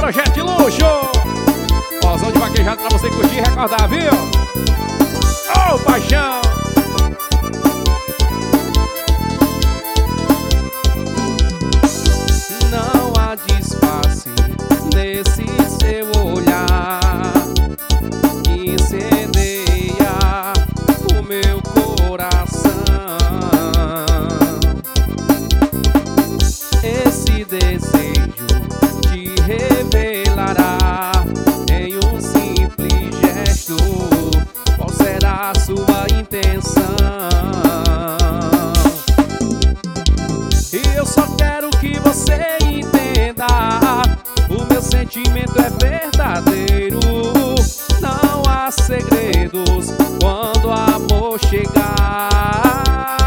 projeto de luxo. Mozão de vaquejado pra você curtir e recordar, viu? Ô, paixão! Não há disfarce nesse seu olhar que incendeia o meu coração. Esse desejo te revelará em um simples gesto qual será a sua intenção. E eu só quero que você entenda, o meu sentimento é verdadeiro. Não há segredos quando o amor chegar.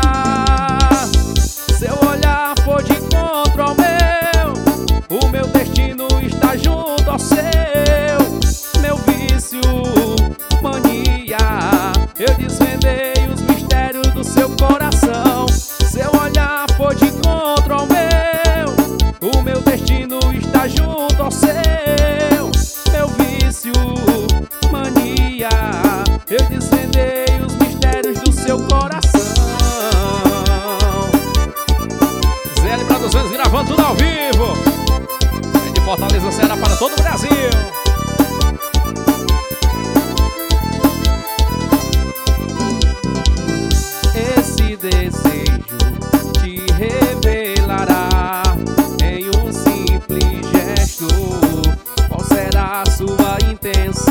Seu olhar for de encontro ao meu, o meu destino está junto ao seu. Meu vício, mania, eu desvendei os mistérios do seu coração. Seu olhar for de encontro ao meu, o meu destino está junto ao seu. Meu vício, mania, eu desvendei os mistérios do seu coração. ZL Produções gravando tudo ao vivo. É de Fortaleza, Ceará para todo o Brasil. Esse desejo te revelará em um simples gesto qual será a sua intenção.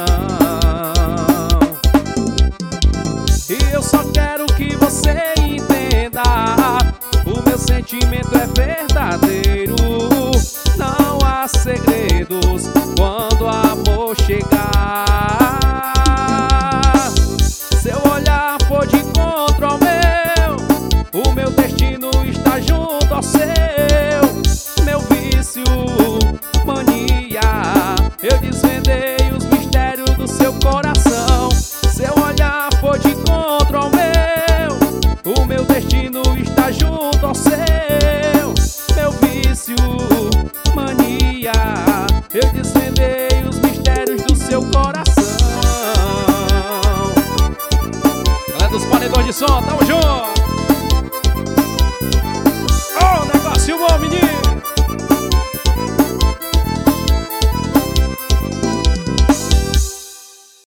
E eu só quero que você entenda, o meu sentimento é verdadeiro. Não há segredos quando o amor chegar. Seu olhar for de encontro ao meu, o meu destino está junto ao seu. Meu vício, mania, eu desvendei os mistérios do seu coração. Seu olhar for de encontro ao meu, o meu destino está junto ao seu. Meu vício, mania, eu desvendei os mistérios do seu coração. Galera dos paredões de som, tamo junto!